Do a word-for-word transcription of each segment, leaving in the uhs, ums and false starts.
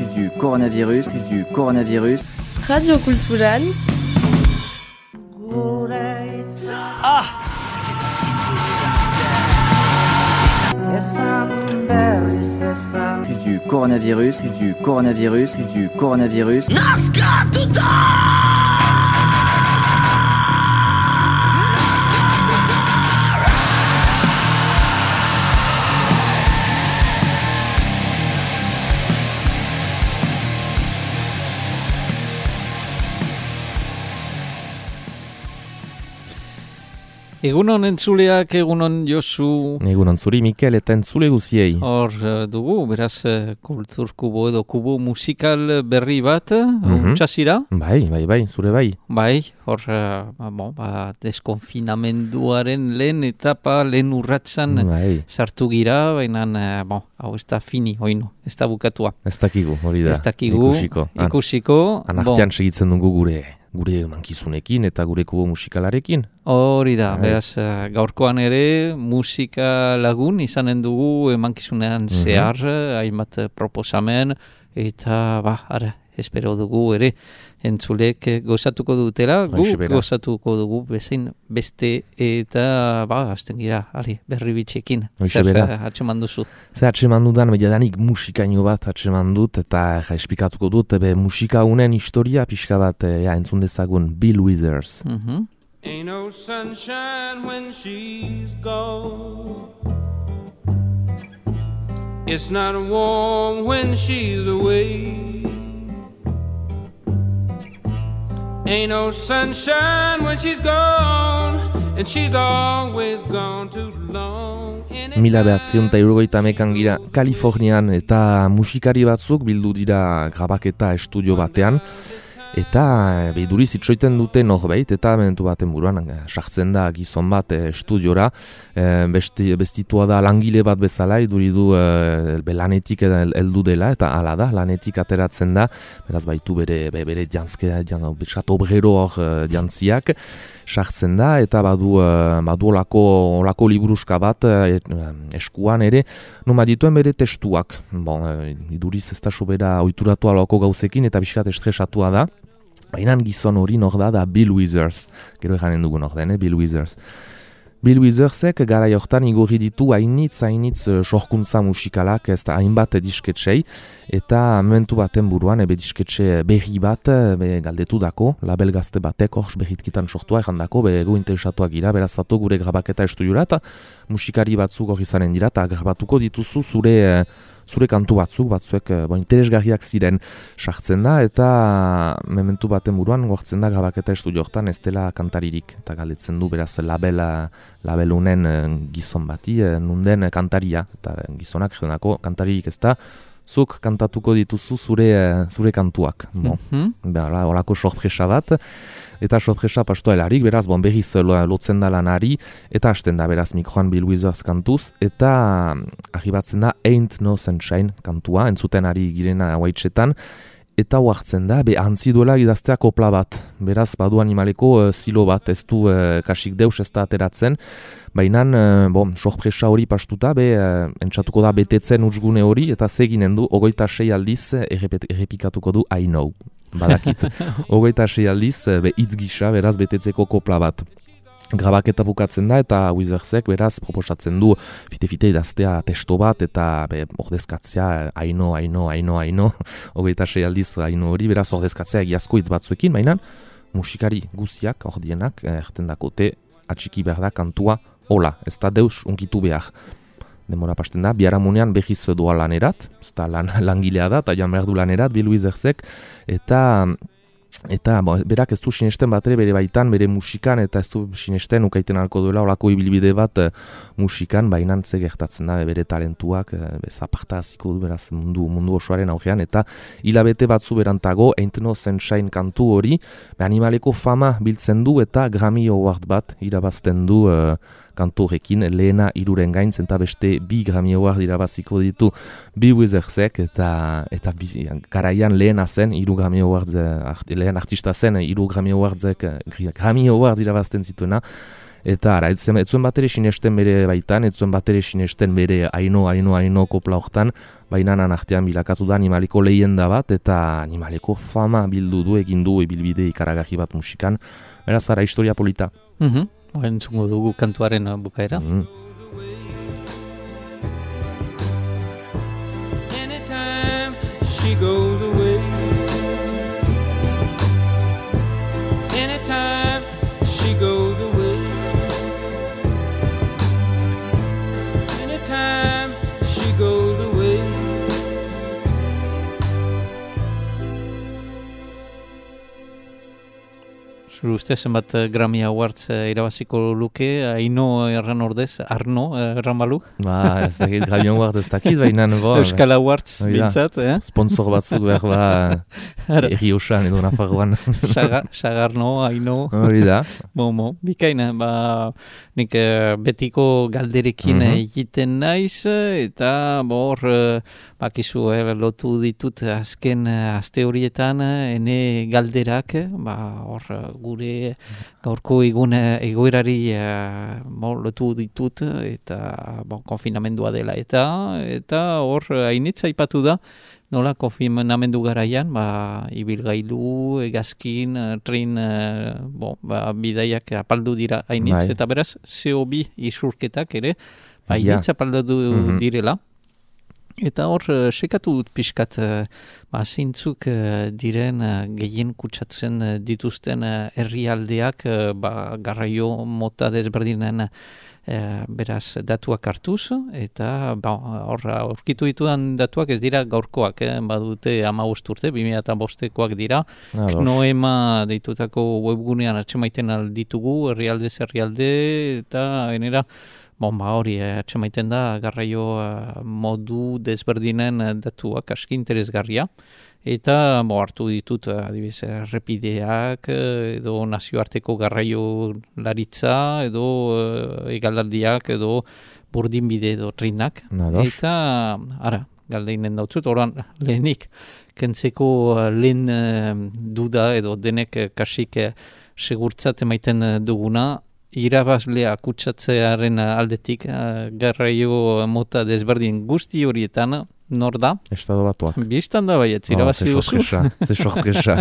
crise du coronavirus, crise du coronavirus. Radio Cultural. Ah! Crise du coronavirus, crise du coronavirus, crise du coronavirus. Egunon entzuleak, egunon Josu. Egunon zuri Mikel eta entzule guziei. Hor dugu, beraz, kulturkubo edo kubo musikal berri bat, mm-hmm. Untxasira? Bai, bai, bai, zure bai. Bai, hor, bon, ba, deskonfinamenduaren lehen etapa, lehen urratsan bai. Sartu gira, baina, bon, hau ez da fini, oino, ez da bukatua. Ez dakigu, hori da. Ez dakigu, ikusiko. ikusiko Anartian bon. Segitzen dugu gure... gure mankizunekin eta gure kubo musikalarekin. Hori da, Hai. beraz, gaurkoan ere musika lagun izanen dugu emankizunean mm-hmm. zehar, hainbat proposamen, eta ba, ara, espero dugu ere entzulek gozatuko dutela, gu gozatuko dugu bezain beste eta ba, hasten gira, ali, berri bitxekin. Zer atxeman duzu? Zer atxeman dudan, jadanik musikaino bat atxeman dut eta ja, esplikatuko dut, be, musika unen historia pixka bat ja, entzun dezagun Bill Withers. Mm-hmm. Ain't no sunshine when she's gone. It's not warm when she's away. Ain't no sunshine when she's gone, and she's always gone too long. Mila behatzion eta irurogeita hamekan gira Kalifornian eta musikari batzuk bildu dira grabaketa estudio batean. Eta beiduriz itxoiten dute norbait, eta momentu baten buruan sartzen da gizon bat e, estudiora, e, besti, bestitua da langile bat bezala, iduridu e, be lanetik heldu dela, eta hala da, lanetik ateratzen da, beraz baitu bere, be, bere jantzke, jan, betxat obrero hor e, jantziak, sartzen da, eta badu, e, badu olako, olako liburuska bat e, eskuan ere, noma dituen bere testuak, bon, e, iduriz ez da sobera oituratu alako gauzekin, eta biskat estresatua da. Baina gizon hori nor da da Bill Withers, gero eganen dugu nor den, eh? Bill Withers. Bill Withersek gara jortan igorri ditu hainitz, hainitz sorkuntza musikalak, ez da hainbat disketsei, eta momentu baten buruan, ebe disketxe berri bat, be galdetu dako, label gazte batek, hor berritkitan sortua egan dako, be ego interesatuak gira, beraz zato gure grabaketa estudiora, eta musikari batzuk hori izanen dira, eta grabatuko dituzu zure... zure kantu batzuk, batzuek bon, interesgarriak ziren sartzen da, eta momentu baten buruan gortzen da grabaketa estudio hortan ez dela kantaririk, eta galdetzen du beraz labela, labelunen gizon bati, nunden kantaria, eta gizonak jenako kantaririk ez da, zuk kantatuko dituzu zure, zure kantuak. Bon, mm-hmm. Behala, horako sorpresa bat, eta sorpresa pastoelarik, beraz, bon, berriz lotzen da lanari, eta hasten da, beraz, mikroan Bill Withers kantuz, eta arribatzen da Ain't No Sunshine kantua, entzuten ari girena hauaitxetan, eta hoartzen da, be, antzi duela idaztea kopla bat, beraz, badu animaleko uh, zilo bat, ez du uh, kasik deus ez da ateratzen, baina, uh, bon, sorpresa hori pastuta, be, uh, entzatuko da betetzen utzgune hori, eta zeginen du, ogoita sei aldiz, errepet, errepikatuko du I know, badakit, ogoita sei aldiz, be, hitz gisa, beraz, betetzeko kopla bat. Grabaketa bukatzen da, eta Withersek beraz proposatzen du fite-fite idaztea testo bat, eta be, ordezkatzea aino, aino, aino, aino, hogeita sei aldiz aino hori, beraz ordezkatzea egiazko hitz batzuekin, baina musikari guziak, ordienak, erten dakote, atxiki behar da kantua, hola, ez da deus unkitu behar. Demora pasten da, biharamunean behiz doa lanerat, ez da lan, langilea da, eta jan behar du lanerat, Bill Withersek, eta... Eta bo, berak ez du sinesten bat ere bere baitan, bere musikan, eta ez du sinesten ukaiten alko duela olako ibilbide bat e, musikan, baina ze gertatzen da bere talentuak, e, zaparta hasiko du beraz mundu, mundu osoaren aurrean, eta hilabete batzu berantago, Ain't No Sunshine kantu hori, be animaleko fama biltzen du eta Grammy Award bat irabazten du e, kantu horrekin, lehena iruren gaintz, eta beste bi Grammy Award irabaziko ditu Bill Withersek, eta, eta bi, garaian lehena zen, iru Grammy Awards, art, lehen artista zen, iru Grammy Awardsek, Grammy Awards irabazten zituena, Eta ara, ez zuen bat ere sinesten bere baitan, ez zuen bat ere sinesten bere aino, aino, aino kopla hortan, baina artean bilakatu da animaliko lehenda bat, eta animaliko fama bildu du, egin du ibilbide ikaragarri bat musikan. Beraz, ara, historia polita. Mhm, entzungo dugu kantuaren bukaera. Mm. Anytime she goes away, anytime she goes away, anytime she goes away. Zure ustez, zenbat eh, Grammy Awards eh, irabaziko luke, Aino erran ordez, Arno eh, erran balu? Ba, ez dakit, Grammy Award ez dakit, baina bo, Euskal Awards, bintzat, eh? sponsor batzuk behar ba erri osan edo Nafarroan. Saga, Sagarno, Aino. Hori da. Bomo, bikaina, ba, nik eh, betiko galderekin Mhm. egiten naiz, eh, eta bor, eh, bakizu, eh, lotu ditut azken eh, aste horietan, eh, ene galderak, eh, ba, hor, eh, gure gaurko egune egoerari eh, bo, lotu ditut, eta bo, konfinamendua dela, eta eta hor, hainitza aipatu da, nola konfinamendu garaian, ba, ibilgailu, egazkin, eh, tren, eh, bo, ba, bidaiak apaldu dira hainitz, Bai. eta beraz, C O bi isurketak ere, ba, Ja. hainitz apaldu Mhm. direla. Eta hor, eh, sekatu dut pixkat, eh, ba, zeintzuk eh, diren eh, gehien kutsatzen eh, dituzten eh, herrialdeak, eh, ba, garraio mota desberdinen eh, beraz datuak hartuz, eta ba, hor, aurkitu ditudan datuak ez dira gaurkoak, eh, badute hamabost urte, bi mila bostekoak dira, Ados. Knoema deitutako webgunean atxemaiten alditugu, herrialdez herrialde, eta genera, bon, ba, hori, eh, atxemaiten da garraio eh, modu desberdinen eh, datuak aski interesgarria. Eta bo, hartu ditut, eh, adibidez, errepideak, eh, edo nazioarteko garraio laritza, edo eh, egalaldiak, edo burdinbide edo trinak. Ados. Eta, ara, galdeinen dautzut, oran lehenik, kentzeko eh, lehen eh, duda edo denek eh, kasik eh, segurtzat emaiten eh, duguna, irabazlea kutsatzearen aldetik, eh, garraio mota desberdin guzti horietan, nor da? Estado batuak. Bistan da baietz, irabazi Oh, duzu. ze sorpresa, ze sorpresa.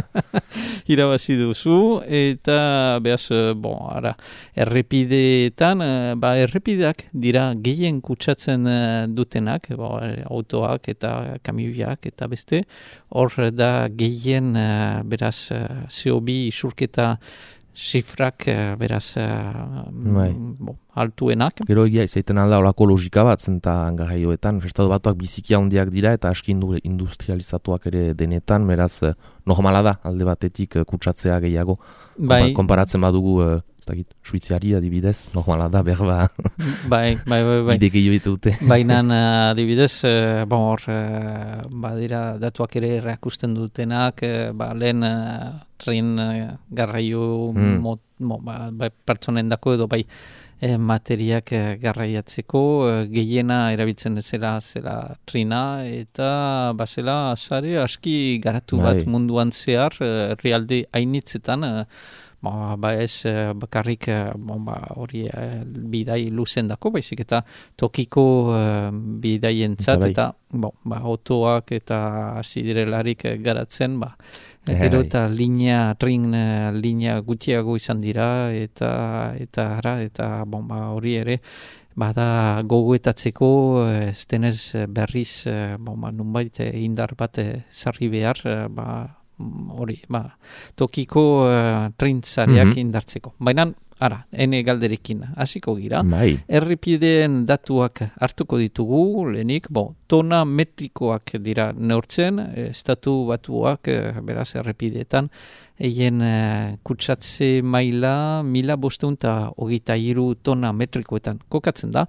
Irabazi duzu, eta behaz, eh, bon, ara, errepideetan, eh, ba, errepideak dira gehien kutsatzen eh, dutenak, bo, eh, autoak eta kamioiak eta beste, hor da gehien, eh, beraz, eh, C O bi isurketa zifrak, eh, beraz, eh, Bai. bo, altuenak. Gero egia, izaiten alda olako logika bat zenta garraioetan, estado batuak biziki handiak dira eta aski indu- industrializatuak ere denetan, beraz eh, normala da alde batetik eh, kutsatzea gehiago. Bai, Konpa- Konparatzen badugu, eh, ez dakit, Suiziari adibidez, normala da, berba, bai, bai, bai, bai. bide gehiago ditute. Baina, eh, adibidez, eh, bon, hor, eh, badira datuak ere erakusten dutenak, eh, ba, lehen eh, tren eh, garraio Mm. mot, mo, ba, bai, pertsonen dako edo bai eh, materiak eh, garraiatzeko, eh, gehiena erabiltzen zela zela trena, eta bazela sare aski garatu bat Bai. munduan zehar, eh, herrialde hainitzetan, eh, Ba, ba ez eh, bakarrik eh, bon, ba, hori eh, bidai luzen dako, baizik eta tokiko eh, bidaientzat, Eta bai. eta bon, ba, autoak eta hasi direlarik eh, garatzen, ba, Eh, gero bai. eta linea, tren eh, linea gutxiago izan dira, eta eta ara, eta bon, ba, hori ere, bada gogoetatzeko, eh, ez denez eh, berriz, eh, bon, ba, nunbait eh, indar bat eh, sarri behar, eh, ba, mm, hori, ba, tokiko uh, trintzareak Mhm. indartzeko. Baina, ara, ene galderekin hasiko gira. Bai, Errepideen datuak hartuko ditugu, lehenik, bo, tona metrikoak dira neurtzen, eh, estatu batuak, eh, beraz, errepideetan, eien eh, kutsatze maila mila bosteun eta hogeita hiru tona metrikoetan kokatzen da,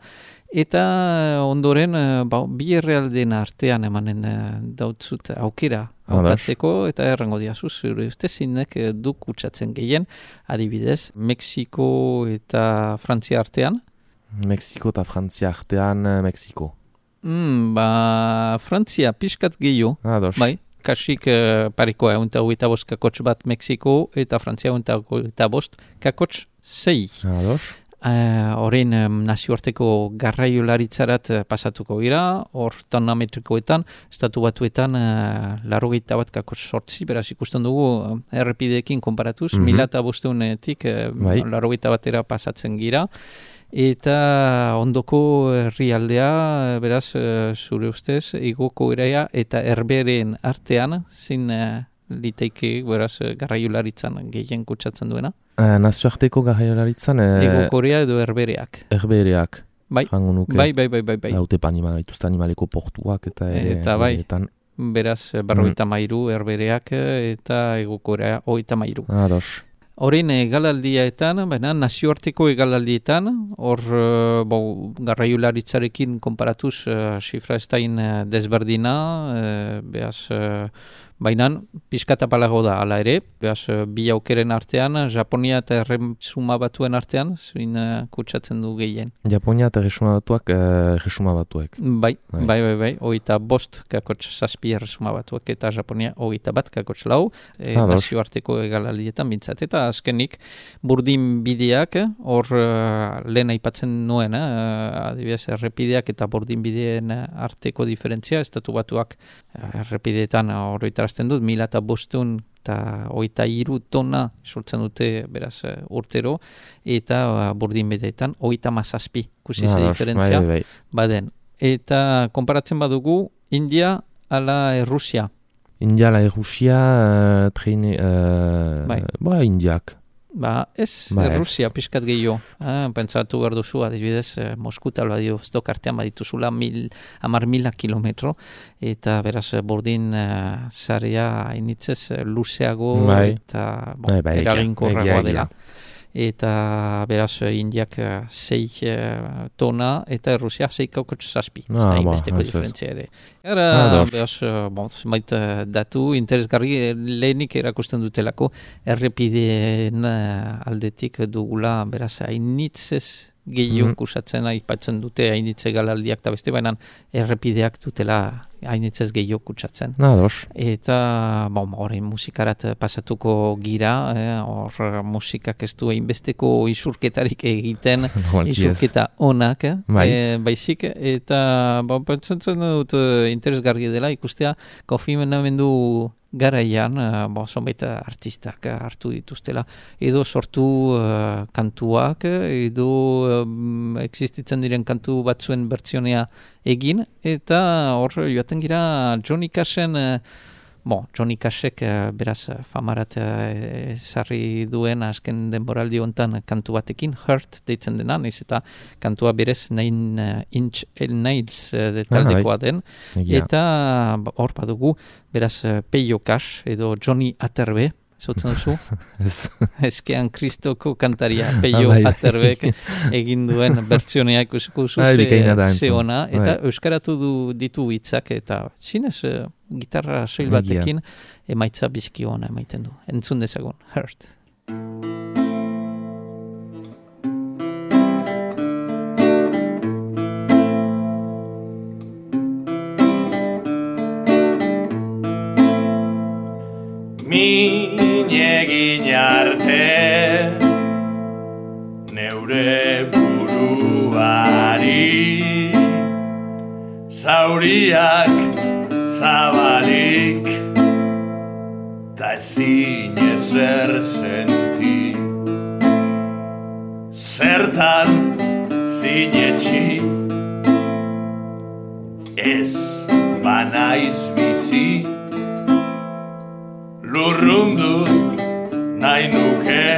eta ondoren, eh, ba, bi herrialdeen artean emanen eh, dautzut aukera hautatzeko, eta errango diazu, zure uste zinek eh, du kutsatzen gehien, adibidez, Mexiko eta Frantzia artean. Mexiko eta Frantzia artean, eh, Mexiko. Mm, ba, Frantzia pixkat gehiago, Ados. bai, kasik eh, parekoa, egun eta hogeita bost kakotx bat Mexiko, eta Frantzia egun eta hogeita bost kakotx zei. Ados. Horrein uh, nazioarteko garraiolaritzarat uh, pasatuko gira, hor tonametrikoetan, estatu batuetan uh, larrogeita bat kako sortzi, beraz ikusten dugu uh, errepideekin konparatuz, mm-hmm. mila eta bosteunetik uh, bai. larrogeita batera pasatzen gira, eta ondoko herrialdea, beraz, uh, zure ustez, igoko eraia eta herberen artean, zin uh, liteike, beraz, garraiolaritzan gehien kutsatzen duena? Uh, nazioarteko garraiolaritzan... Uh, Ego Korea edo herbereak. Herbereak. Bai, bai, bai, bai, bai. Laute panima, ituzte animaleko portuak eta... Eta bai, etan. Beraz, berrogeita mm. mairu herbereak eta Ego Korea hogeita mairu. Ados. Horrein egalaldietan, baina nazioarteko egalaldietan, hor bo, garraiolaritzarekin konparatuz uh, zifra ez dain uh, desberdina, uh, behaz, uh, baina pixkata palago da, ala ere, behaz, uh, bi aukeren artean, Japonia eta Erresuma Batuen artean, zuin uh, kutsatzen du gehien. Japonia eta Erresuma Batuak, uh, Erresuma Batuek. Bai, bai, bai, bai, bai. Hogeita bost kakotx zazpi Erresuma Batuak eta Japonia hogeita bat kakotx lau, e, nazioarteko egalaldietan bintzat. Eta azkenik burdin bideak, hor uh, lehen aipatzen nuen, uh, adibidez errepideak eta burdin bideen arteko diferentzia, estatu batuak uh, errepideetan horretarazten dut, mila eta bostun eta hogeita hiru tona sortzen dute beraz uh, urtero, eta uh, burdin bideetan hogeita mazazpi, ikusi ze diferentzia, bai, bai. baden. Eta konparatzen badugu, India ala Errusia. India ala Errusia, uh, treine, uh, bai. ba, Indiak. Ba, ez, ba, Errusia, pixkat gehiago. Ah, pentsatu behar duzu, adibidez, eh, Moskuta albadio, ez dokartean badituzula mil, amar mila kilometro, eta beraz, burdin uh, zarea hainitzez luzeago bai. eta bon, bai, bai, eraginkorragoa dela. Eta beraz, Indiak sei uh, tona eta Errusia sei kaukotx zazpi. Ez da inbesteko diferentzia ere. Gara, ah, beraz, bon, zenbait datu interesgarri lehenik erakusten dutelako errepideen uh, aldetik dugula, beraz, hainitzez gehiago mm-hmm. kusatzen aipatzen dute hainitze galaldiak eta beste, baina errepideak dutela hainitzez gehiago kutsatzen. Nados. Eta, bon, horrein musikarat pasatuko gira, hor eh, musikak ez du hainbesteko isurketarik egiten, isurketa onak, bai. eh, baizik, eta, bon, pentsatzen dut interesgarri dela ikustea konfinamendu garaian, uh, bo, zonbait artistak hartu dituztela, edo sortu uh, kantuak, edo um, existitzen diren kantu batzuen bertsionea egin, eta hor joaten gira Johnny Cashen, uh, bo, Johnny Cashek uh, beraz famarat ezarri uh, duen azken denboraldi hontan kantu batekin, Hurt deitzen dena, naiz eta kantua berez Nine uh, Inch Nails uh, detaldekoa den, yeah. Eta hor badugu beraz uh, Peio Cash edo Johnny Aterbe, zautzen duzu? Eskean Kristoko kantaria Peio Aterbek egin duen bertsionea ikusiko zu ze ona, eta euskaratu du ditu hitzak eta zinez uh, gitarra soil batekin emaitza bizki ona emaiten du. Entzun dezagun, Hurt. Min egin arte neure buruari zauriak zabalik ta ezin ezer senti zertan zinetxi ez banaiz bizi lurrundu nahi nuke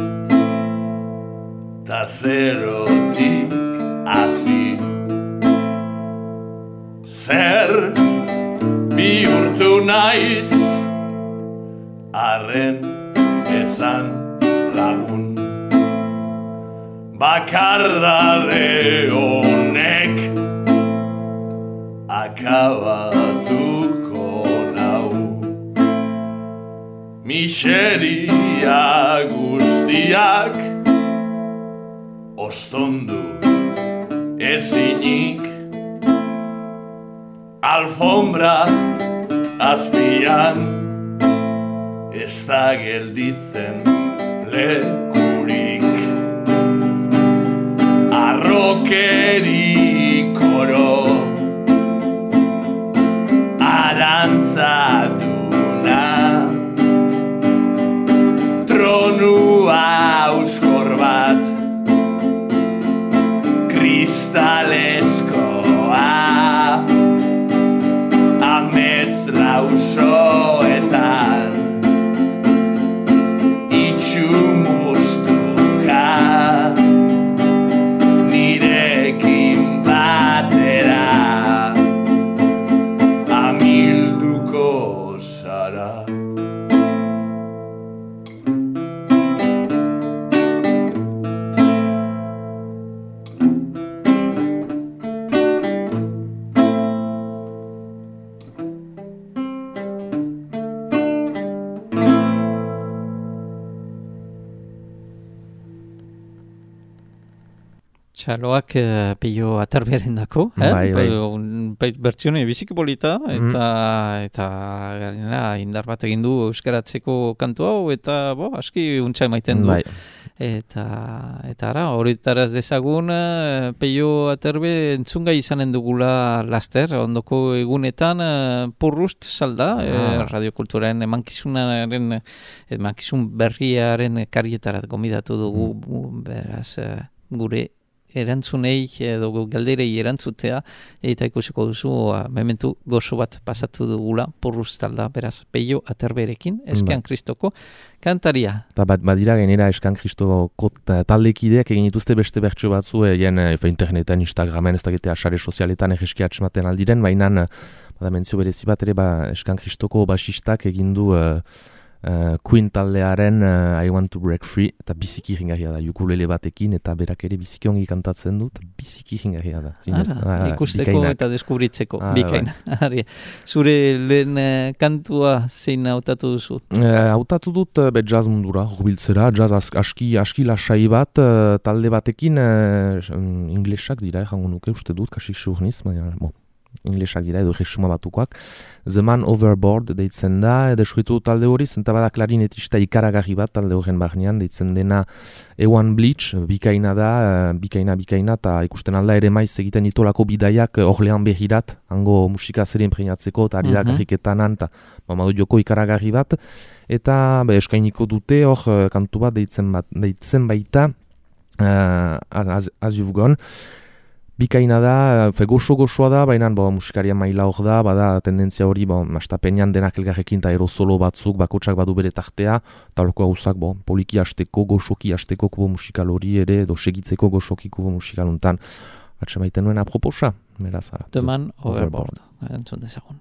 ta zerotik hasi zer bihurtu naiz arren esan lagun bakardade honek akabatuko nau miseria guztiak ostondu ezinik alfombra azpian ez da gelditzen lekurik rokeri koro arantzaduna tronua auskor bat kristalezkoa amets lausoetan itxu mustuka nirekin batera amilduko zara. Txaloak uh, peio aterbiaren dako, eh? Bai, bai. Pe, bertsione biziki polita, eta, eta gainera indar bat egin du euskaratzeko kantu hau, eta bo, aski untxa emaiten du. Bai. Eta, eta ara, horretaraz dezagun, uh, peio aterbe entzungai izanen dugula laster, ondoko egunetan uh, purrust salda, ah. eh, radiokulturaren emankizunaren, emankizun berriaren karietarat gomidatu dugu, mm. beraz, uh, gure erantzunei edo galderei erantzutea eta ikusiko duzu mementu gozo bat pasatu dugula porruz talda, beraz, peio aterberekin, eskean kristoko kantaria. Eta bat, badira gainera eskan kristoko taldekideak egin dituzte beste bertso batzu egin internetan, Instagramen, ez dakitea sare sozialetan egeski atxematen aldiren, baina bada mentzio berezi bat ere ba, eskan kristoko basistak egin du uh, Uh, Queen taldearen uh, I Want to Break Free eta biziki jingarria da, ukulele batekin eta berak ere biziki ongi kantatzen dut, biziki jingarria da. Zinez, Ara, ikusteko bikainak. Eta deskubritzeko, ah, bikaina. Bai. Zure lehen uh, kantua zein hautatu duzu? Hautatu uh, dut uh, be jazz mundura, hurbiltzera, jazz aski, aski lasai bat, uh, talde batekin uh, inglesak dira, jango nuke uste dut, kasik surniz, baina, bon. Inglesak dira edo jesuma batukoak. The Man Overboard deitzen da, edo eskuitu talde hori, zenta bada klarinetista ikaragarri bat talde horren barnean, deitzen dena Ewan Bleach, bikaina da, bikaina, bikaina, eta ikusten alda ere maiz egiten ditolako bidaiak Orlean behirat, hango musika zerien preinatzeko, eta ari da garriketanan, eta mamadu joko ikaragarri bat, eta be, eskainiko dute hor kantu bat deitzen, bat, deitzen baita uh, as, as You've Gone. Bikaina da, fe goxo-goxoa da, baina bo, musikaria maila hor da, bada tendentzia hori, bo, astapenean denak elgarrekin eta aerosolo batzuk, bakotsak badu bere tartea, eta loko gauzak, bo, poliki hasteko, goxoki hasteko kubo musikal hori ere, edo segitzeko goxoki kubo musikaluntan. Atxe maiten nuen aproposa, beraz. The Man Overboard, entzun dezagun.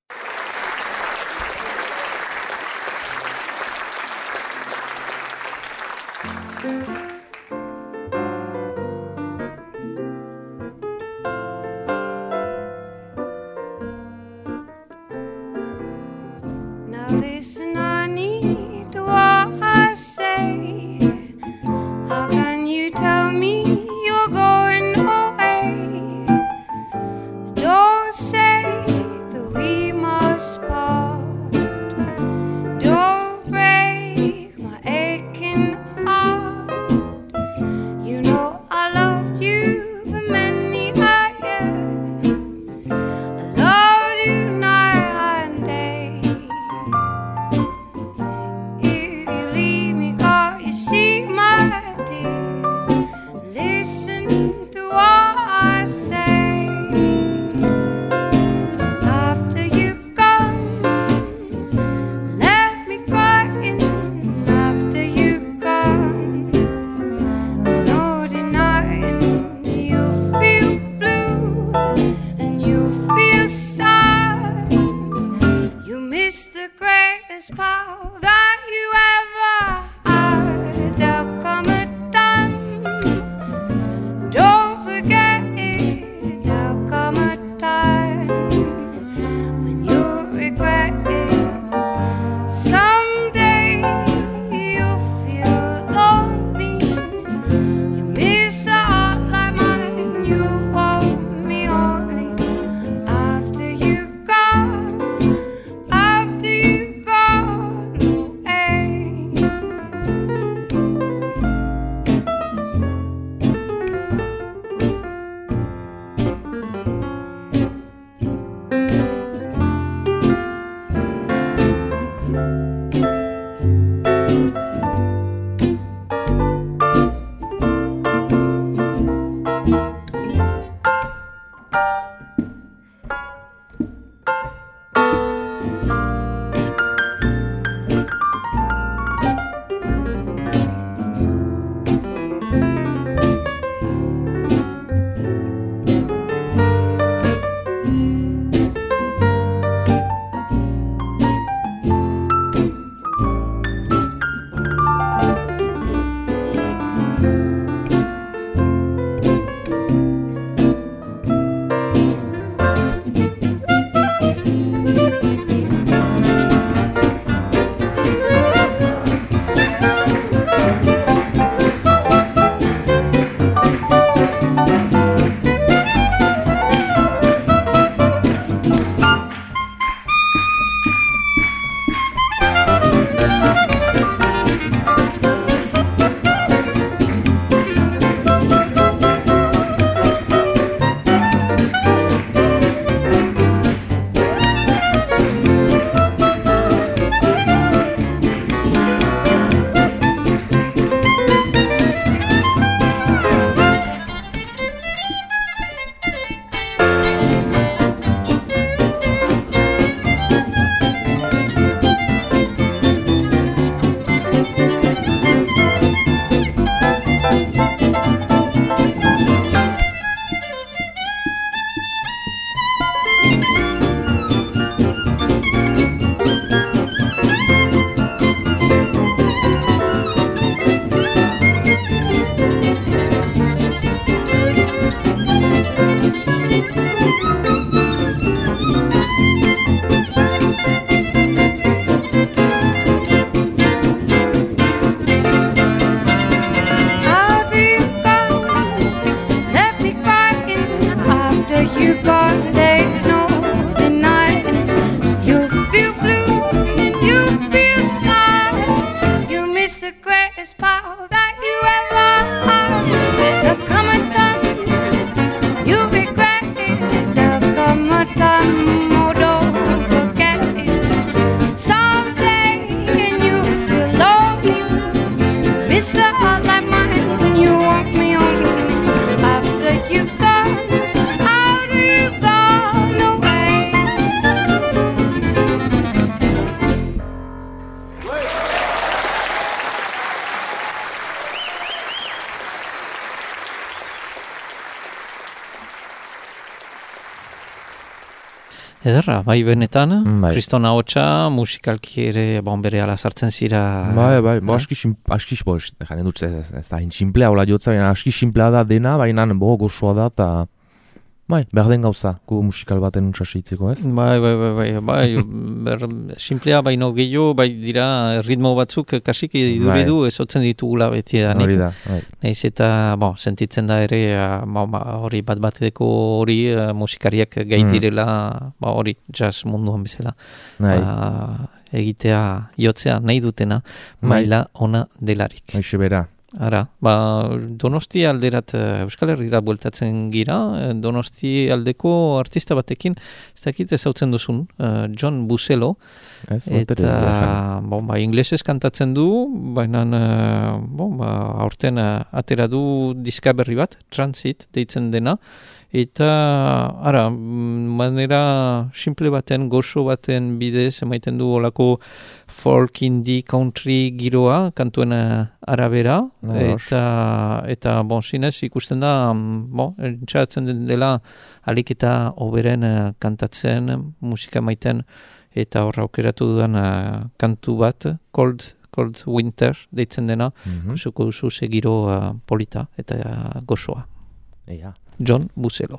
Listen, I need what I say. How can you tell me you're going away? Don't say that we Ederra, bai benetan, Bai. Kriston ahotsa, musikalki ere, bon, bere ala sartzen zira. Bai, bai, bo, aski, sim, aski, bo, ez, jaren dut, ez, ez da, simplea, hola jotza, baina aski simplea da dena, baina bo, gozoa da, eta, bai, behar den gauza, gu musikal baten untsasegitzeko, ez? Bai, bai, bai, bai, bai, ber, simplea baino gehiago, bai dira, ritmo batzuk kasik iduridu, ez otzen ditugula beti da. Hori da, bai. Naiz eta, bo, sentitzen da ere, ba, ba, hori bat bateko hori uh, musikariak gai direla, ba, hori, jazz munduan bezala. Bai. Ba, egitea, jotzea, nahi dutena, maila ona delarik. Hoxe bera. Ara, ba, Donosti alderat Euskal Herrira bueltatzen gira, Donosti aldeko artista batekin, ez dakit ezautzen duzun, uh, John Buselo, Ez, eta bon, ba, inglesez kantatzen du, baina uh, bon, ba, aurten uh, atera du diska berri bat, Transit deitzen dena, eta ara, manera simple baten, gozo baten bidez, emaiten du olako folk, indie, country giroa, kantuen arabera, no, eta, eta bon, zinez ikusten da, bon, entxatzen dela alik eta oberen uh, kantatzen, musika maiten, eta horra aukeratu dudan uh, kantu bat, Cold, Cold Winter deitzen dena, Mhm. zuko duzu segiro uh, polita eta uh, gozoa. Ea. John Buselo.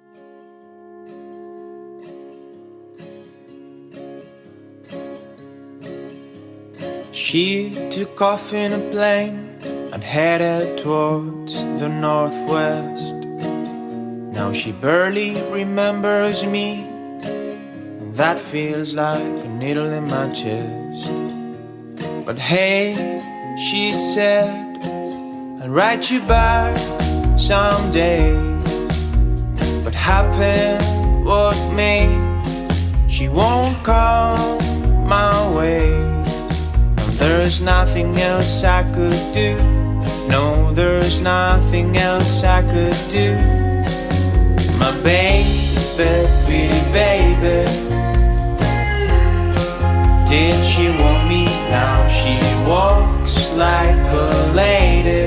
She took off in a plane and headed towards the northwest. Now she barely remembers me, and that feels like a needle in my chest. But hey, she said, I'll write you back someday. But happen what may, she won't come my way. And there's nothing else I could do. No, there's nothing else I could do. My baby, pretty baby, did she want me? Now she walks like a lady.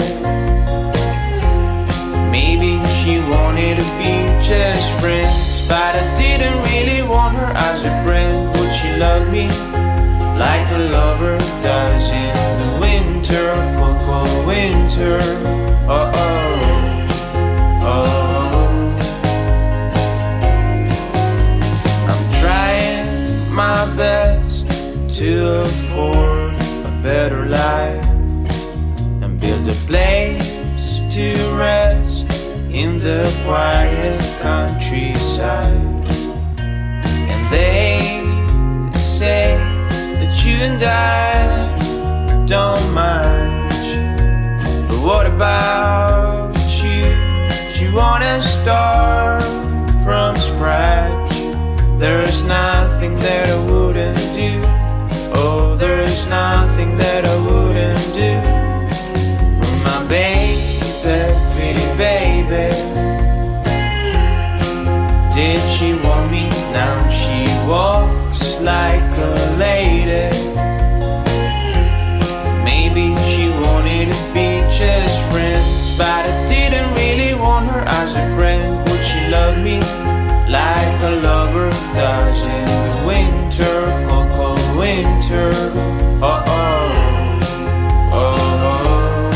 Maybe she wanted to be just friends, but I didn't really want her as a friend. Would she love me like a lover does in the winter, cold, cold winter? Oh, oh, oh. I'm trying my best to afford a better life and build a place to rest in the quiet countryside. And they say that you and I don't match, but what about you? Do you wanna start from scratch? There's nothing that I wouldn't do. Oh, there's nothing that I wouldn't do. My baby, pretty baby, did she want me? Now she walks like a lady. Maybe she wanted to be just friends, but I didn't really want her as a friend. Would she love me like a lover does in the winter, cold, cold winter? Oh, oh, oh, oh.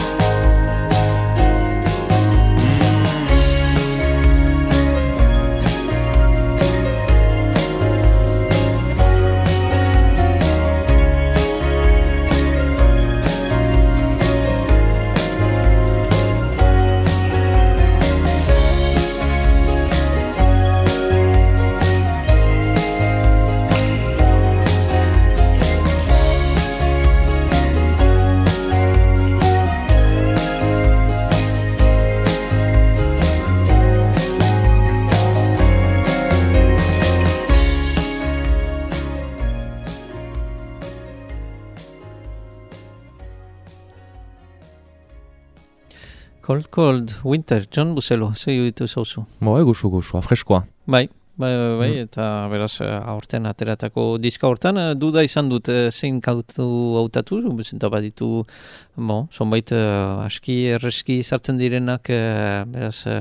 Cold, Cold Winter, John Buselo, zei ditu zauzu. Bo, egusu guzua, freskoa. Bai, bai, bai, bai eta beraz aurten ateratako diska hortan, duda izan dut zein kautu hautatu, zenta baditu, bo, zonbait aski erreski sartzen direnak, beraz,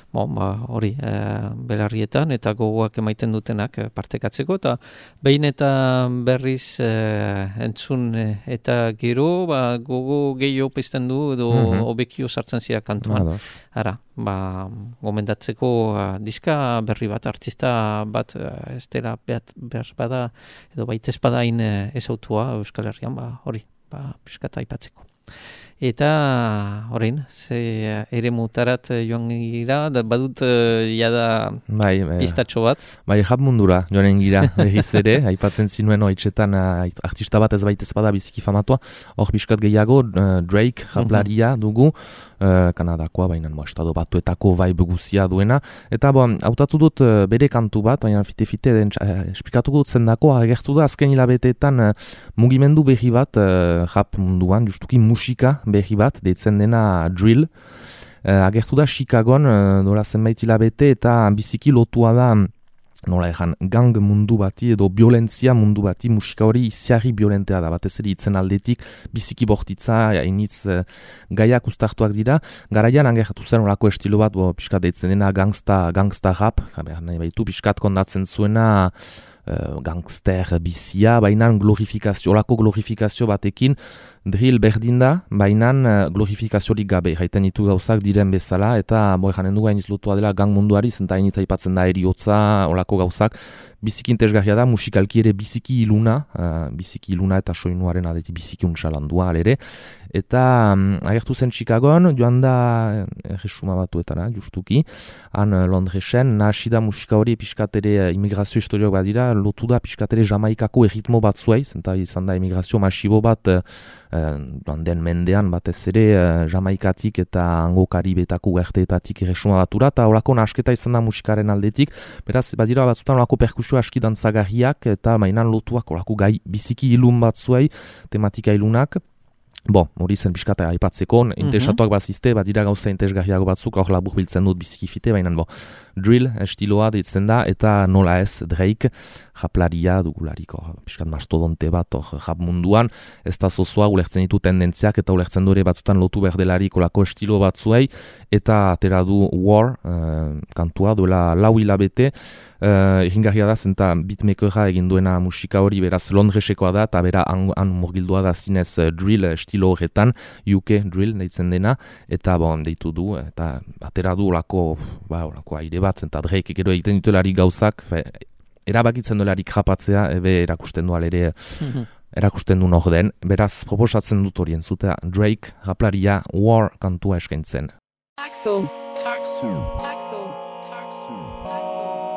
bon, ba, hori, e, belarrietan eta gogoak emaiten dutenak e, partekatzeko, eta behin eta berriz e, entzun e, eta gero, ba, gogo gehiago pizten du edo mm-hmm. obekio sartzen zira kantuan. Ados. Ara, ba, gomendatzeko uh, diska berri bat, artista bat uh, ez dela behar bada, edo baita ez badain uh, ezautua Euskal Herrian, ba, hori, ba, piskata aipatzeko. Eta, horrein, ze uh, ere mutarat uh, joan gira, da, badut uh, jada bai, pistatxo bat. Bai, jap mundura joanen gira, berriz ere, aipatzen zinuen oitzetan uh, artista bat ez baita ez bada biziki famatua, hor biskat gehiago, uh, Drake, japlaria uh-huh. dugu, Uh, Kanadakoa, baina mo, estado batuetako vibe guzia duena. Eta bo, hautatu dut uh, bere kantu bat, baina fite-fite den uh, esplikatuko dut zendako, agertu da azken hilabeteetan uh, mugimendu berri bat, uh, rap munduan, justuki musika berri bat, deitzen dena drill. Uh, agertu da Chicagon, uh, dola zenbait hilabete, eta biziki lotua da, nola egan, gang mundu bati edo violentzia mundu bati, musika hori iziarri violentea da, batez ere itzen aldetik, biziki bortitza, initz uh, gaiak ustartuak dira, garaian angeratu zen olako estilo bat, bo, piskat deitzen dena gangsta, gangsta rap, nahi baitu, piskat kondatzen zuena uh, gangster bizia, baina glorifikazio, olako glorifikazio batekin, drill berdin da, baina uh, glorifikaziorik gabe, jaiten ditu gauzak diren bezala, eta boi janen dugu hainiz lotua dela gang munduari, zenta hainitza aipatzen da eriotza, olako gauzak, biziki intezgarria da, musikalki ere biziki iluna, uh, biziki iluna eta soinuaren adeti biziki untsalandua alere, eta um, agertu zen Chicagon, joan da erresuma batuetara, justuki, han uh, Londresen, nahasi da musika hori piskat ere uh, immigrazio historiok bat dira, lotu da piskat ere Jamaikako erritmo bat zuei, zenta izan da immigrazio masibo bat, uh, joan den mendean batez ere uh, Jamaikatik eta hango Karibetako gerteetatik erresuma batura, eta horako nahasketa izan da musikaren aldetik, beraz, badira batzutan horako perkusio aski dantzagarriak, eta mainan lotuak horako gai biziki ilun batzuei, tematika ilunak. Bo, hori zen piskata aipatzeko, interesatuak bazizte, badira gauza interesgarriago batzuk, hor labur biltzen dut biziki fite, baina bo, drill estiloa deitzen da, eta nola ez Drake, japlaria dugulariko, piskat mastodonte bat, hor jap munduan, ez da zozoa ulertzen ditu tendentziak, eta ulertzen dure batzutan lotu berdelarik olako estilo batzuei, eta atera du War, uh, kantua, duela lau hilabete, Uh, egingarria da, zenta beatmakera egin duena musika hori beraz Londresekoa da, eta bera han, han murgildua da zinez uh, drill estilo horretan, U K drill deitzen dena, eta bon, deitu du, eta atera du olako, ba, olako aire bat, zenta Drake gero egiten dutelarik gauzak, fe, erabakitzen duelarik rapatzea, ebe erakusten du alere, erakusten du nor den, beraz proposatzen dut horien zutea, Drake, raplaria, War kantua eskaintzen. Axel, Axel, Axel, Axel, Axel.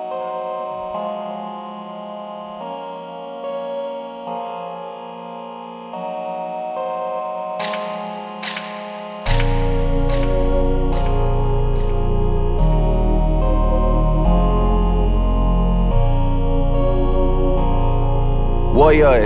Warrior.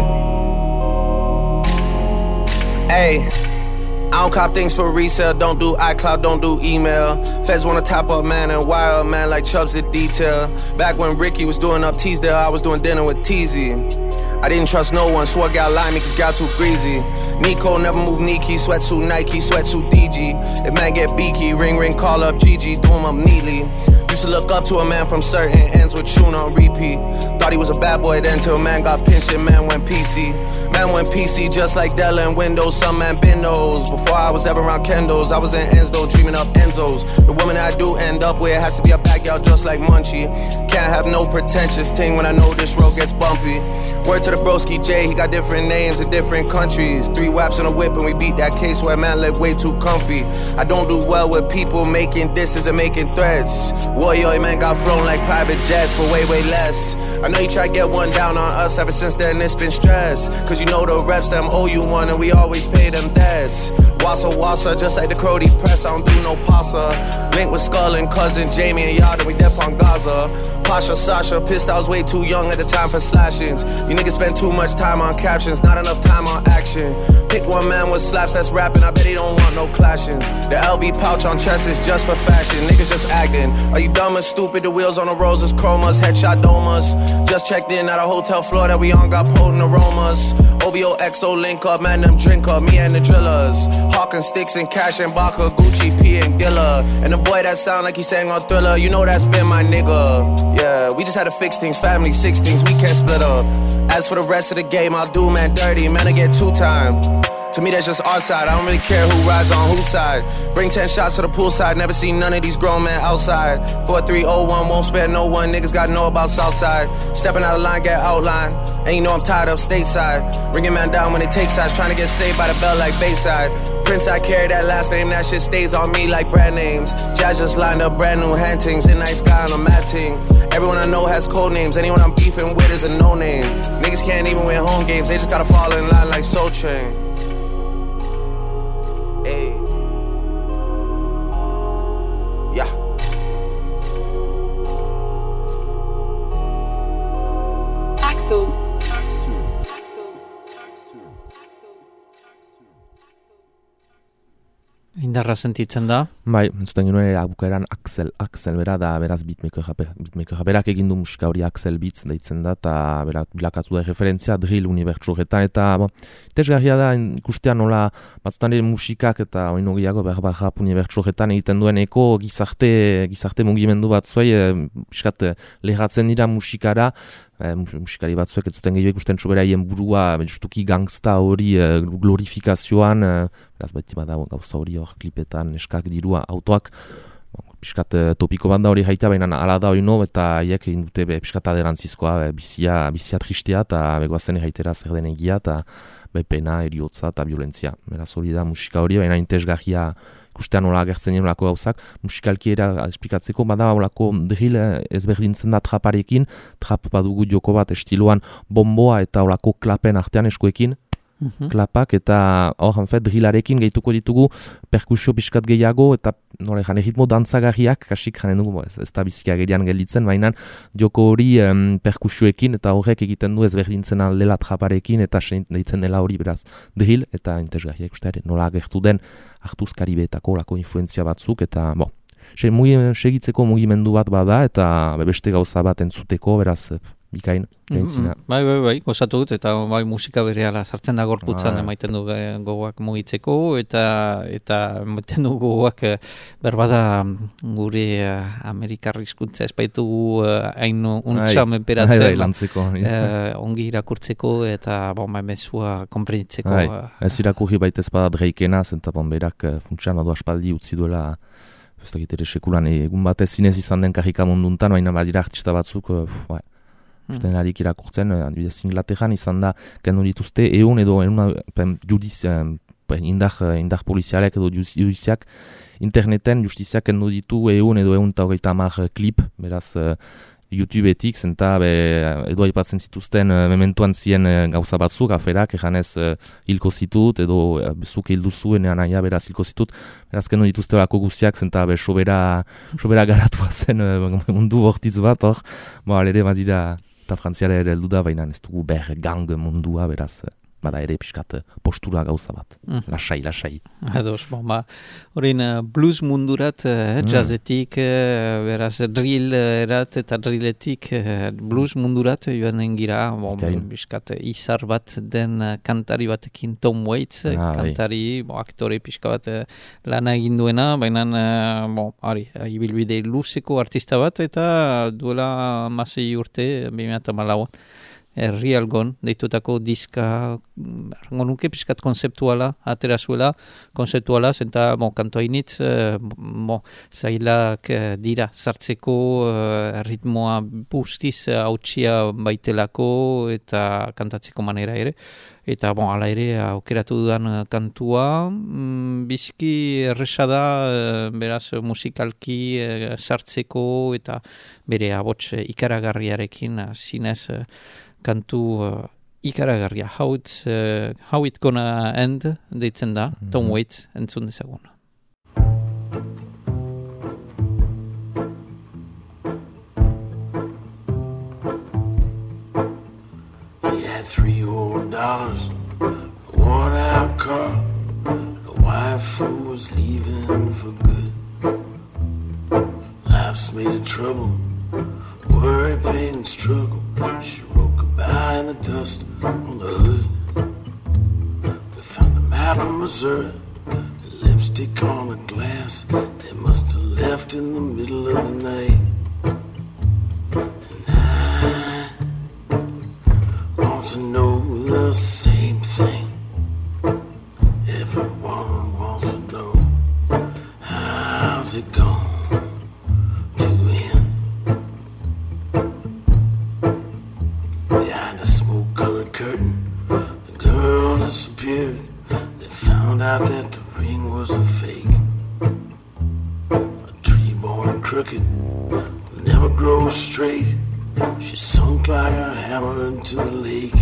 Hey, I don't cop things for resale, don't do iCloud, don't do email. Feds wanna top up man and wire up man like Chubbs did detail. Back when Ricky was doing up Teasdale, I was doing dinner with Teasy. I didn't trust no one, swore gal lied me cause gal too greasy. Nico never move Nike, sweatsuit Nike, sweatsuit D G. If man get beaky, ring ring, call up Gigi, do him up neatly. Used to look up to a man from certain ends with tune on repeat. Thought he was a bad boy then till man got pinched and man went P C. Man went P C just like Dell and Windows, some man been those. Before I was ever around Kendos, I was in Enzo dreaming up Enzos. The woman I do end up with has to be a backyard just like Munchie. Can't have no pretentious ting when I know this road gets bumpy. Word to the broski J, he got different names in different countries. Three whaps in a whip and we beat that case where man lived way too comfy. I don't do well with people making disses and making threats. Warrior man got flown like private jets for way way less. I know you try to get one down on us, ever since then it's been stress. Cause you know the reps them owe you one and we always pay them debts. Wassa wassa, just like the Crody press, I don't do no pasta. Link with Skull and cousin Jamie and y'all, then we dep on Gaza. Pasha Sasha, pissed I was way too young at the time for slashings. You niggas spend too much time on captions, not enough time on action. Pick one man with slaps that's rapping, I bet he don't want no clashings. The L B pouch on chest is just for fashion, niggas just acting. Are you dumb or stupid? The wheels on the roses, chromas, headshot domas. Just checked in at a hotel floor that we on, got potent aromas. O V O X O link up, man, them drink up, me and the drillers. Hawking sticks and cash and Baka, Gucci, P and Gilla. And the boy that sound like he sang on Thriller, you know that's been my nigga. Yeah, we just had to fix things, family, six things, we can't split up. As for the rest of the game, I'll do man dirty, man, I get two time. To me, that's just our side. I don't really care who rides on whose side. Bring ten shots to the poolside. Never seen none of these grown men outside. four three oh one, won't spare no one. Niggas gotta know about Southside. Stepping out of line, get outline. And you know I'm tired of stateside. Bringing man down when it takes sides. Trying to get saved by the bell like Bayside. Prince, I carry that last name. That shit stays on me like brand names. Jazz just lined up brand new hantings. In night sky on a matting. Everyone I know has code names. Anyone I'm beefing with is a no name. Niggas can't even win home games. They just gotta fall in line like Soul Train. Hey. Yeah. Axel. Indarra sentitzen da. Bai, entzuten genuen ere bukaeran Axel, Axel bera da, beraz beatmaker beatmaker berak egin du musika hori Axel Beats deitzen da, eta berak bilakatu da referentzia drill unibertsuetan, eta bo, tesgarria da ikustea nola batzutan ere musikak eta oino gehiago behar rap unibertsuetan egiten duen eko gizarte, gizarte mugimendu batzuei e, piskat lehatzen dira musikara, e, musikari batzuek ez zuten gehiago ikusten soberaien burua, justuki gangsta hori e, glorifikazioan, e, beraz baiti bada gauza hori hor klipetan, eskak dirua, autoak, piskat topiko bat da hori jaita, baina ala da hori no, eta haiek egin dute be, piskat aderantzizkoa, bizia, bizia tristea, eta begoazen jaitera zer den egia, eta be, pena, eriotza eta violentzia. Beraz hori da musika hori, baina intesgarria ikustean nola agertzen dien olako gauzak, musikalki era esplikatzeko, bada olako drill ezberdintzen da traparekin, trap badugu joko bat estiloan bomboa eta olako klapen artean eskuekin, Mm-hmm. klapak, eta hor, en fet, drillarekin gehituko ditugu perkusio pixkat gehiago, eta nore, jane, ritmo dantzagarriak, kasik janen dugu, ez, ez da biziki agerian gelditzen, baina joko hori um, perkusioekin, eta horrek egiten du ezberdintzen aldela traparekin, eta deitzen dela hori beraz drill, eta interesgarriak uste ere, nola agertu den hartuz Karibeetako lako influenzia batzuk, eta, bo, se, mugi, segitzeko mugimendu bat bada, eta beste gauza bat entzuteko, beraz, bikain, gaintzina. Mm-hmm. Bai, bai, bai, gozatu dut, eta bai musika berehala sartzen da gorputzan, ah, emaiten du gogoak mugitzeko, eta eta emaiten du gogoak berbada gure uh, Amerikar hizkuntza espaitugu hain uh, untsa menperatzen, bai, bai, lantzeko, uh, ongi irakurtzeko, eta bon, bai, mezua konprenitzeko. Bai, uh, ez irakurri baitez bada Drakeena, zenta bon, berak uh, funtsan adu aspaldi utzi duela, ez dakit ere sekulan, egun batez zinez izan den karrika munduntan, baina badira artista batzuk, uh, bai. Usten harik irakurtzen, adibidez Inglaterran izan da, kendu dituzte, egun edo egun judiz, indar, indar polizialek edo judiziak, interneten justiziak kendu ditu egun edo egun eta hogeita hamar klip, beraz YouTubeetik, zenta edo aipatzen zituzten mementuan zien gauza batzuk, aferak, ejanez hilko zitut, edo bezuk hildu zuen, naia beraz hilko zitut, beraz kendu dituzte horako guztiak, zenta be sobera, sobera garatua zen mundu bortiz bat, hor, bo, alere badira, eta frantziara ere heldu da, baina ez dugu ber gang mundua, beraz, bada ere pixkat postura gauza bat. Mm. Lasai, lasai. Ados, bon, ba, horrein blues mundurat, eh, mm. jazzetik, eh, beraz, drill erat eta drilletik eh, blues mundurat joan dengira, bon, okay. Pixkat izar bat den kantari batekin Tom Waits, ah, kantari, bon, aktore pixka bat eh, lana egin duena, baina, eh, bon, ari, ibilbide luzeko artista bat, eta duela masei urte, bi mila hamalauan. Herrialgon, deitutako diska, arrango nuke, pixkat konzeptuala, atera zuela, konzeptuala, zenta, bon, kanto hainitz, eh, bon, zailak eh, dira, sartzeko eh, ritmoa bustiz hautsia baitelako, eta kantatzeko manera ere, eta, bon, ala ere, aukeratu dudan kantua, mm, biziki erresa da, eh, beraz, musikalki eh, sartzeko, eta bere abots eh, ikaragarriarekin, eh, zinez, eh, kantu uh, ikaragarria, how, uh, how it gonna end, deitzen da, mm-hmm. Tom Waits, entzun dezagun. He had three old dollars, a worn out car, the wife who was leaving for good. Life's made of trouble, worry, pain, and struggle. She wrote goodbye in the dust on the hood. map of Missouri, lipstick on a glass. They must have left in the middle of the night. And I want to know the same thing. Everyone wants to know, how's it gone to end? Behind a smoke-colored curtain, the girl disappeared. They found out that the ring was a fake. A tree born crooked will never grow straight. She sunk like a hammer into the lake.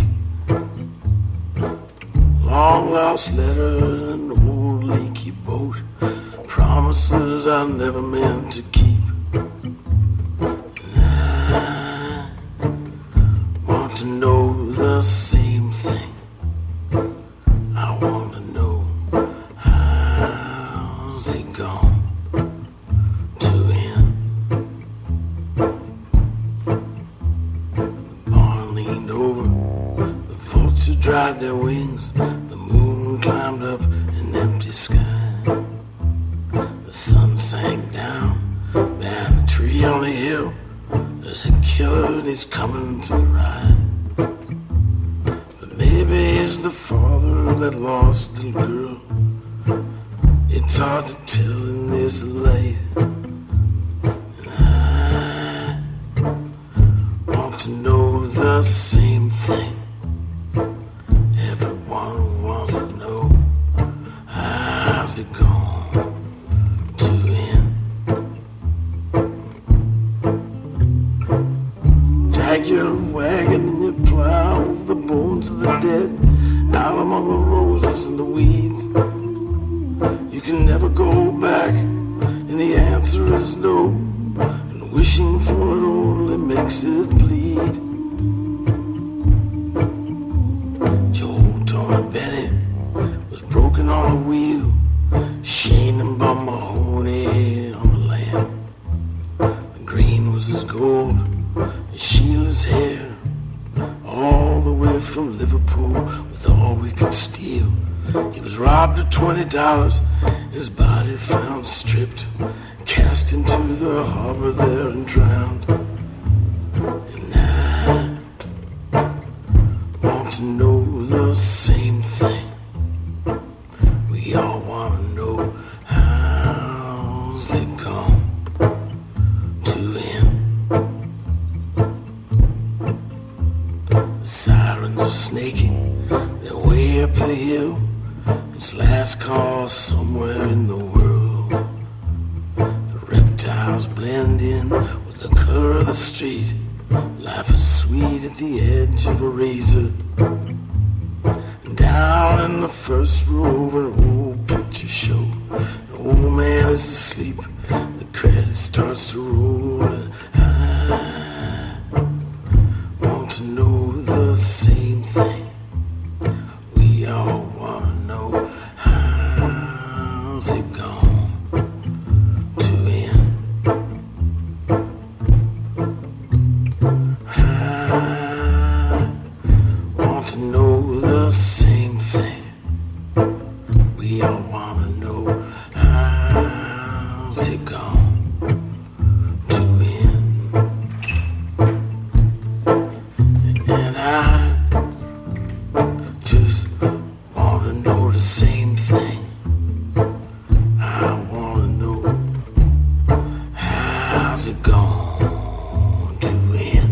Long lost letter and an old leaky boat, promises I never meant to keep. And I want to know the same thing. I want to know, how's it gone to end? The barn leaned over, the vulture dried their wings. The moon climbed up an empty sky. The sun sank down behind the tree on the hill. There's a killer and he's coming to the ride. But maybe it's the father of that lost little girl. It's hard to tell in this light. And I want to know the same thing. Everyone wants to know, how's it gone to end? Drag your wagon and you plow the bones of the dead out among the roses and the weeds. You can never go back, and the answer is no. And wishing for it only makes it bleed. Joe Tony Bennett was broken on the wheel, Shane and Bum Mahoney on the lamb. The green was his gold, and Sheila's hair, all the way from Liverpool with all we could steal. He was robbed of twenty dollars, his body found stripped, cast into the harbor there and drowned. And I want to know the same thing. We all want to know, how's it gone to end? The sirens are snaking their way up the hill. It's last call somewhere in the world. The reptiles blend in with the color of the street. Life is sweet at the edge of a razor. And down in the first row of an old picture show, the old man is asleep. The credit starts to roll. And I want to know the same thing. We all want to know, how's it gone to end? I want to know the same thing. We all want to know, how's it gone to end? And I just want to know the same thing. I want to know, how's it gone to end?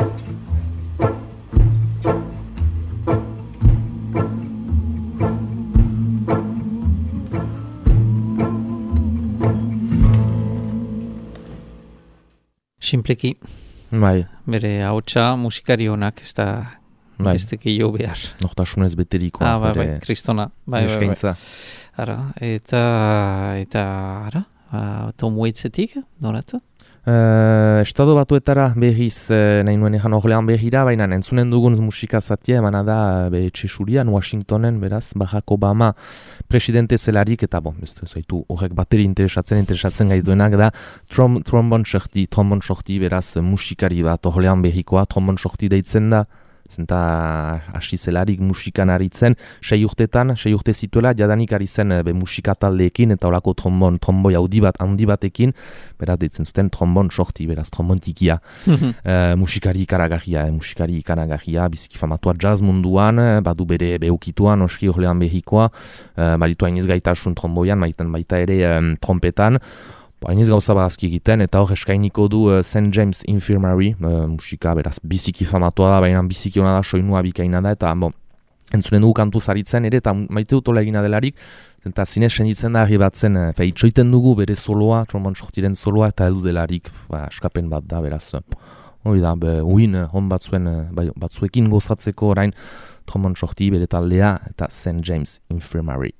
Simpleki, Bai, bere hautsa musikari honak ez da bai. ez tekio behar. Nortasunez beterikoa. Ah, bai, bai, bere kristona. Bai, bai, bai. eskaintza. Ara, eta, eta, ara, uh, Tom Waitsetik, noratu? Uh, estado batuetara berriz uh, nahi nuen ejan horrean berrira, baina entzunen dugun musika zatia emana da be Txesurian, Washingtonen, beraz, Barack Obama presidente zelarik, eta bon, ez zaitu horrek bateri interesatzen, interesatzen gaituenak da, trom, trombon sorti, trombon sorti, beraz, musikari bat horrean berrikoa, trombon sorti deitzen da, zenta hasi zelarik musikan aritzen, sei urtetan, sei urte zituela, jadanik ari zen be, musika taldeekin, eta olako trombon, tromboi handi bat, handi batekin, beraz deitzen zuten trombon sorti, beraz trombon tikia. uh, musikari ikaragarria, eh, musikari ikaragarria, biziki famatua jazz munduan, badu bere beukituan, oski horrean behikoa, uh, baritu hainiz gaitasun tromboian, maiten baita ere um, trompetan, hainiz gauza badazki egiten, eta hor eskainiko du uh, Saint James Infirmary, uh, musika beraz biziki famatua da, baina biziki hona da, soinua bikaina da, eta bon, entzunen dugu kantu zaritzen ere, eta maite dutola egina delarik, eta zinez senditzen da argi batzen, fe, itxoiten dugu bere soloa, trombon sortiren soloa, eta heldu delarik, ba, eskapen bat da, beraz, hori da, be, uin, hon batzuen, bai, batzuekin gozatzeko orain, trombon sorti bere taldea, eta Saint James Infirmary.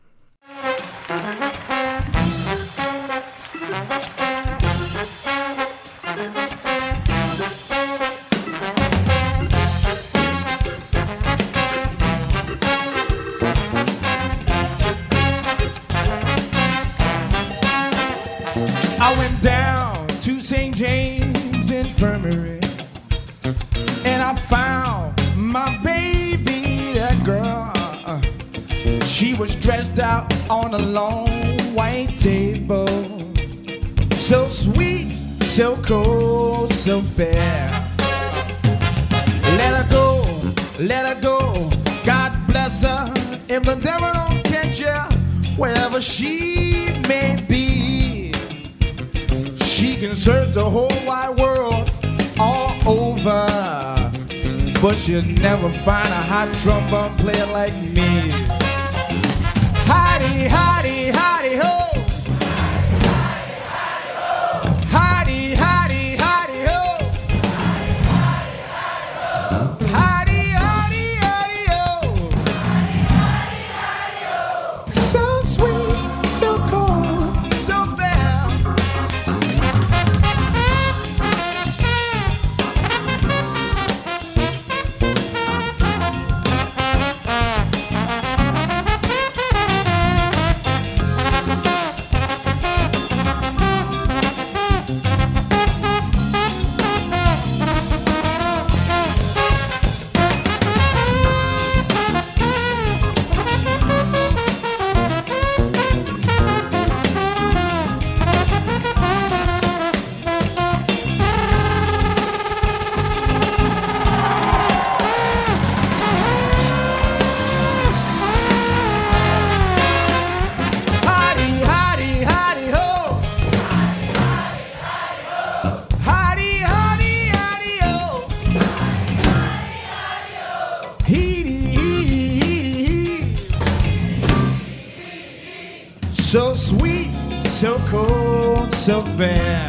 I went down to Saint James Infirmary and I found my baby, that girl. She was dressed out on a long white table, so sweet, so cold, so fair. Let her go, let her go, God bless her. If the devil don't catch her, wherever she may be, she can search the whole wide world all over, but she'll never find a hot trombone player like me. Hidey, hidey, hidey, ho! Hidey, hidey, hidey, ho! Hidey, hidey, hidey, ho! So sweet, so cold, so fair. So sweet, so cold, so fair.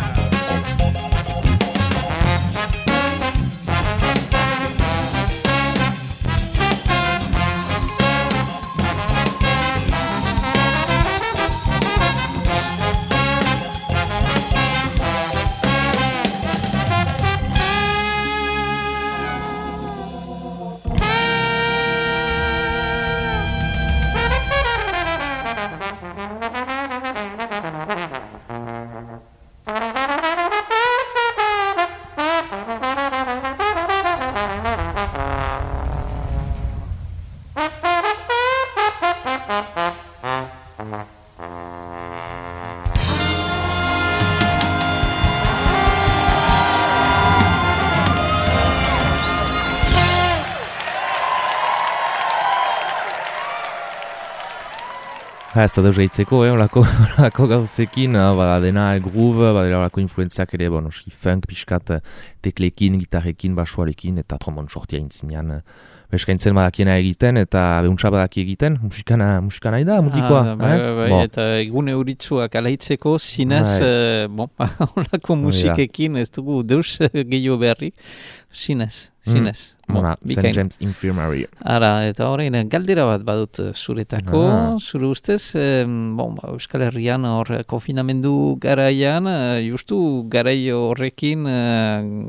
Ha, ez da deus gaitzeko, eh, olako, olako gauzekin, bada dena groove, badela olako influenziak ere, bon, oski funk, pixkat, teklekin, gitarrekin, basuarekin, eta trombon sortia intzinean, eskaintzen badakiena egiten, eta behuntza badaki egiten, musikana, musikana da, mutikoa. Ah, bai, bai, bai, bon. Eta egun euritzuak alaitzeko, zinez, eh, bon, olako musikekin ez dugu deus gehiago beharrik, zinez, zinez. Mm. Bona, Saint James Infirmary. Ara, eta horrein, galdera bat badut zuretako, ah. Zure ustez, eh, bon, ba, Euskal Herrian hor konfinamendu garaian, eh, justu garai horrekin, eh,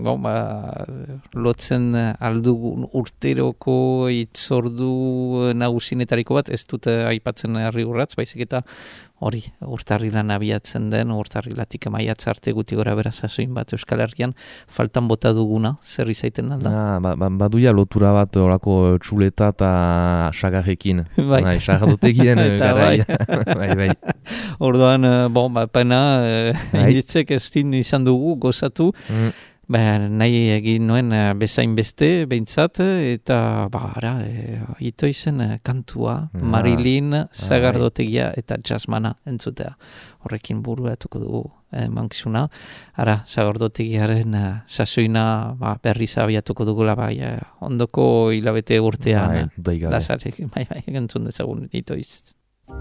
bon, ba, lotzen aldugun urteroko itzordu nagusinetariko bat, ez dute aipatzen herri urratz, baizik eta hori urtarrilan abiatzen den, urtarrilatik maiatz arte guti gora bera sasoin bat Euskal Herrian, faltan bota duguna, zer izaiten alda? Ah, ba, ba, baduia lotura bat orako txuleta eta sagarrekin. Bai. Bai, sagardotegien Eta garaia. bai. bai, bai. Orduan, bon, ba, pena, Bai. inditzek ez din izan dugu, gozatu, Mm. ba, nahi egin nuen eh, bezain beste, behintzat, eta, ba, ara, e, ito izen eh, kantua, Ah. Marilyn, Sagardotegia eta Jasmana entzutea. Horrekin buruatuko dugu eh, mankizuna. Ara, Sagardotegiaren eh, sasoina ba, berriz abiatuko dugula, bai, eh, ondoko hilabete urtean, Bai, eh, dudarik gabe. lasarek, bai, bai, entzun dezagun, ito iz.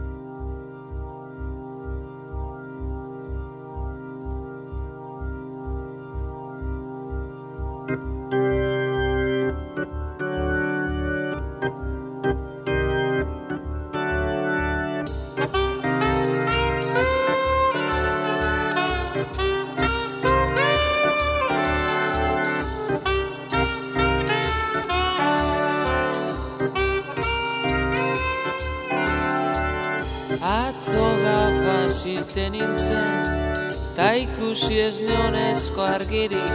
Atzo gafas irten nintzen, ta ikusi ez neonezko argirik,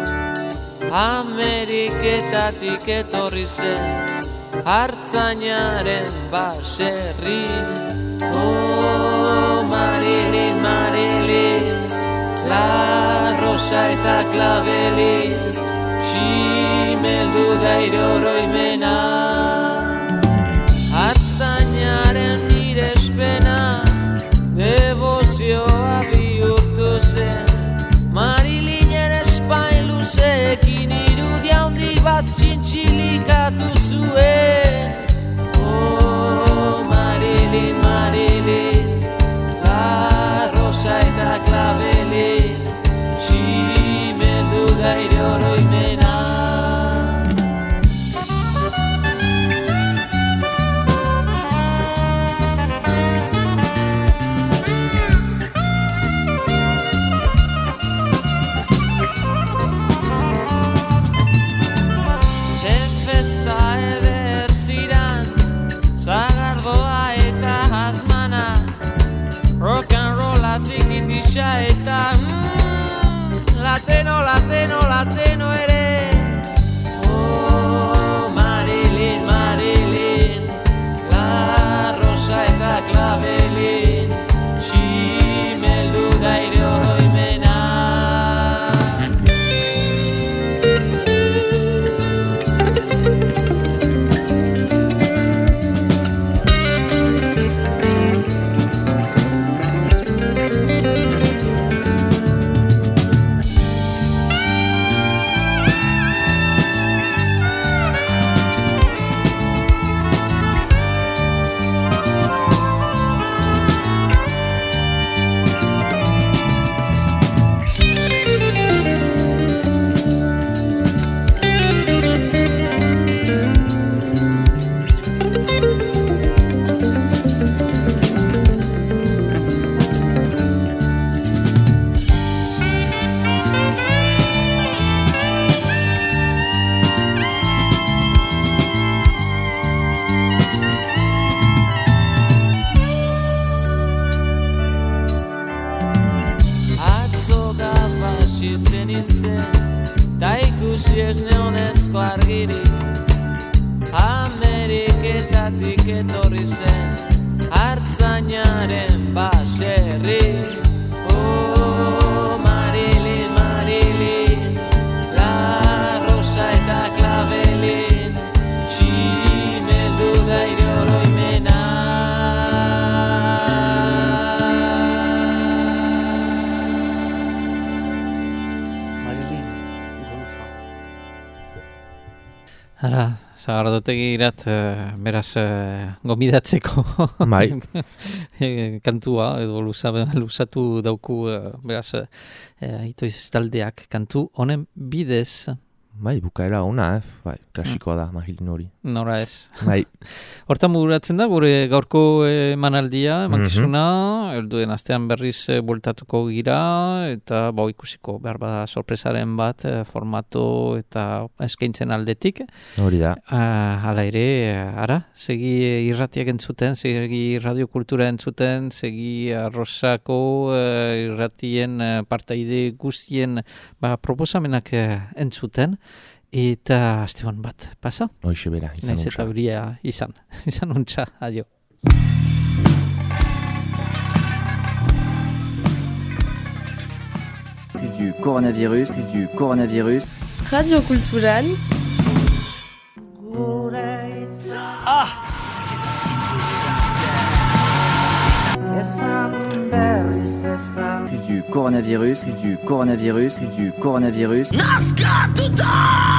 Ameriketatik etorri zen, hartzainaren baserrin. Oh, Marilyn, Marilyn, La Rosa eta Klabelin, tximeldu da oroimena. Hartzainaren nire espena, devozioa bihurtu zen, Marilinen espain luzeekin irudi handi bat txintxilikatu zuen. Oh, Marilyn, Marilyn, La Rosa eta Klabelin, tximeldu da oroimena. Eta mm, lateno, lateno, lateno ere. Oh, Marilyn, Marilyn, La Rosa eta Klabelin, tximeldu da oroimena. Ameriketatik etorri zen, hartzainaren baserri. Oh, Marilyn, Marilyn, La Rosa eta Klabelin, tximeldu da oroimena. Marilyn, Golfa. Ara, Sagardotegi irat, uh, beraz, uh, gomidatzeko Bai. kantua, edo luza, luzatu dauku, uh, beraz, uh, itoiz taldeak kantu honen bidez. bai, bukaera ona, eh? Bai, klasikoa da, Marilyn hori. Nora ez. Bai. Hortan bururatzen da, gure gaurko emanaldia, emankizuna, mm-hmm. Elduen astean berriz e, bueltatuko gira, eta bau ikusiko behar bada sorpresaren bat, e, formato eta eskaintzen aldetik. Hori da. Uh, hala ere, ara, segi irratiak entzuten, segi radiokultura entzuten, segi Arrosako uh, irratien uh, partaide guztien ba, proposamenak uh, entzuten. Eta aste hon bat, pasa? Hoixe bera, izan untxa. Naiz eta euria izan, izan untxa, adio. Crise du coronavirus, crise du coronavirus. Radio Cultural. Ah! Crise du coronavirus, crise du coronavirus, crise du coronavirus. Nazkatuta!